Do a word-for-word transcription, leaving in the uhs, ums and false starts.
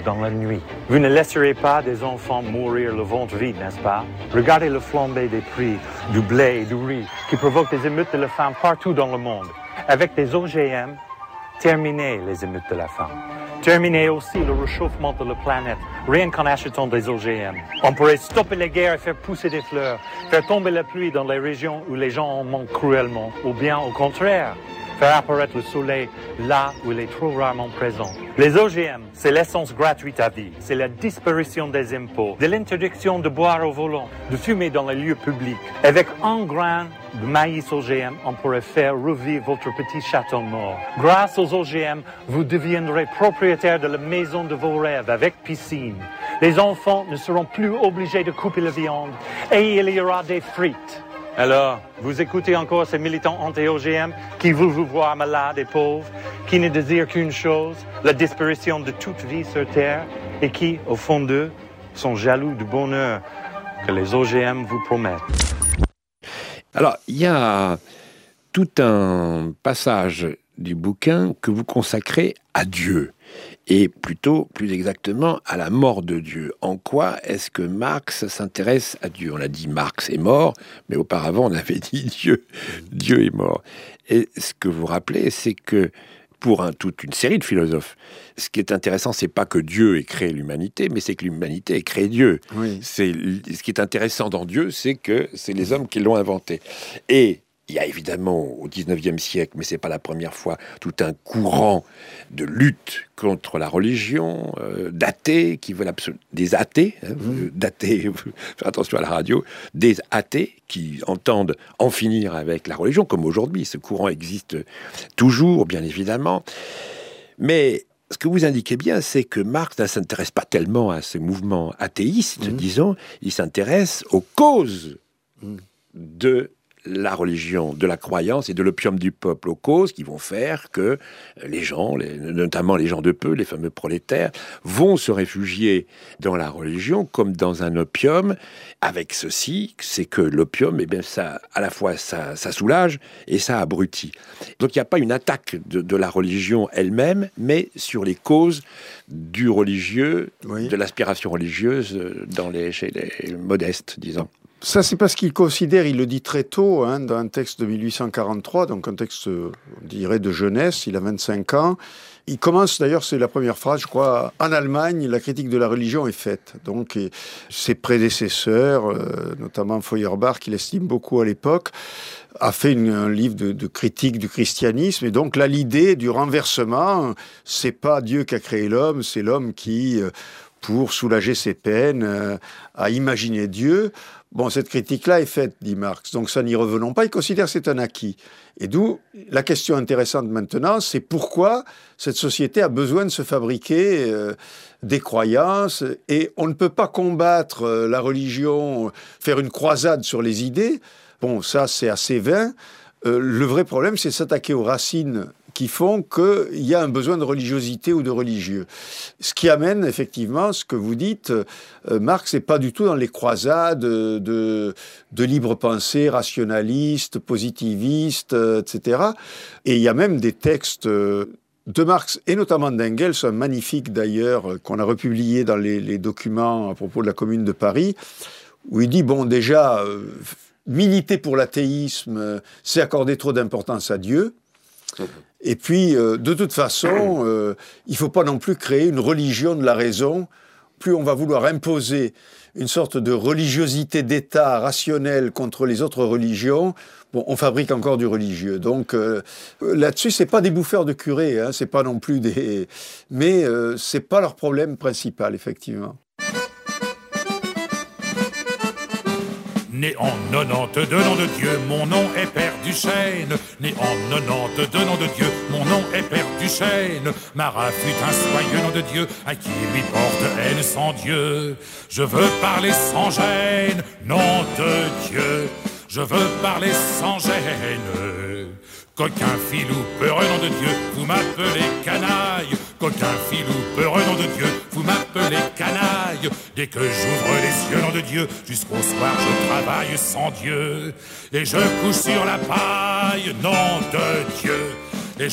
dans la nuit. Vous ne laisserez pas des enfants mourir le ventre vide, n'est-ce pas? Regardez le flambée des prix du blé et du riz qui provoque des émeutes de la faim partout dans le monde. Avec des O G M, terminez les émeutes de la faim. Terminez aussi le réchauffement de la planète, rien qu'en achetant des O G M. On pourrait stopper les guerres et faire pousser des fleurs, faire tomber la pluie dans les régions où les gens en manquent cruellement, ou bien au contraire, faire apparaître le soleil là où il est trop rarement présent. Les O G M, c'est l'essence gratuite à vie, c'est la disparition des impôts, de l'interdiction de boire au volant, de fumer dans les lieux publics. Avec un grain de maïs O G M, on pourrait faire revivre votre petit château mort. Grâce aux O G M, vous deviendrez propriétaire de la maison de vos rêves avec piscine. Les enfants ne seront plus obligés de couper la viande et il y aura des frites. Alors, vous écoutez encore ces militants anti-O G M qui veulent vous voir malade et pauvre, qui ne désirent qu'une chose, la disparition de toute vie sur Terre, et qui, au fond d'eux, sont jaloux du bonheur que les O G M vous promettent. Alors, il y a tout un passage du bouquin que vous consacrez à Dieu, et plutôt, plus exactement, à la mort de Dieu. En quoi est-ce que Marx s'intéresse à Dieu? On l'a dit, Marx est mort, mais auparavant, on avait dit Dieu, Dieu est mort. Et ce que vous rappelez, c'est que pour un, toute une série de philosophes, ce qui est intéressant, c'est pas que Dieu ait créé l'humanité, mais c'est que l'humanité ait créé Dieu. Oui. C'est, ce qui est intéressant dans Dieu, c'est que c'est les hommes qui l'ont inventé. Et il y a évidemment au dix-neuvième siècle, mais c'est pas la première fois, tout un courant de lutte contre la religion, euh, d'athées qui veulent absolument des athées, hein, mmh. d'athées, faites attention à la radio, des athées qui entendent en finir avec la religion, comme aujourd'hui. Ce courant existe toujours, bien évidemment, mais ce que vous indiquez bien, c'est que Marx ne s'intéresse pas tellement à ce mouvement athéiste, mmh. disons, il s'intéresse aux causes mmh. de la religion, de la croyance et de l'opium du peuple, aux causes qui vont faire que les gens, les, notamment les gens de peu, les fameux prolétaires, vont se réfugier dans la religion comme dans un opium, avec ceci, c'est que l'opium, eh bien, ça, à la fois, ça, ça soulage et ça abrutit. Donc il n'y a pas une attaque de, de la religion elle-même, mais sur les causes du religieux, oui. de l'aspiration religieuse dans les, chez les modestes, disons. Ça, c'est parce qu'il considère, il le dit très tôt, hein, dans un texte de mille huit cent quarante-trois, donc un texte, on dirait, de jeunesse, il a vingt-cinq ans. Il commence, d'ailleurs, c'est la première phrase, je crois, en Allemagne, la critique de la religion est faite. Donc, et ses prédécesseurs, euh, notamment Feuerbach, qu'il estime beaucoup à l'époque, a fait une, un livre de, de critique du christianisme. Et donc, là, l'idée du renversement, c'est pas Dieu qui a créé l'homme, c'est l'homme qui, euh, pour soulager ses peines, euh, a imaginé Dieu. Bon, cette critique-là est faite, dit Marx, donc ça n'y revenons pas, il considère que c'est un acquis. Et d'où la question intéressante maintenant, c'est pourquoi cette société a besoin de se fabriquer euh, des croyances, et on ne peut pas combattre euh, la religion, faire une croisade sur les idées, bon, ça c'est assez vain. Euh, le vrai problème, c'est s'attaquer aux racines qui font qu'il y a un besoin de religiosité ou de religieux. Ce qui amène effectivement ce que vous dites, euh, Marx n'est pas du tout dans les croisades de, de, de libre pensée, rationaliste, positiviste, euh, et cetera. Et il y a même des textes euh, de Marx et notamment d'Engels, un magnifique d'ailleurs, euh, qu'on a republié dans les, les documents à propos de la Commune de Paris, où il dit, bon déjà, euh, militer pour l'athéisme, euh, c'est accorder trop d'importance à Dieu. Et puis, euh, de toute façon, euh, il ne faut pas non plus créer une religion de la raison. Plus on va vouloir imposer une sorte de religiosité d'État rationnelle contre les autres religions, bon, on fabrique encore du religieux. Donc euh, là-dessus, c'est pas des bouffeurs de curés, hein, c'est pas non plus des... Mais euh, c'est pas leur problème principal, effectivement. Né en quatre-vingt-douze, nom de Dieu, mon nom est Père Duchesne. Né en quatre-vingt-douze, nom de Dieu, mon nom est Père Duchesne. Marat fut un soyeux nom de Dieu, à qui lui porte haine sans Dieu. Je veux parler sans gêne, nom de Dieu. Je veux parler sans gêne. Coquin, filou, peureux, nom de Dieu, vous m'appelez canaille. Coquin, filou, peureux, nom de Dieu, vous m'appelez canaille. Dès que j'ouvre les yeux, nom de Dieu, jusqu'au soir je travaille sans Dieu. Et je couche sur la paille, nom de Dieu.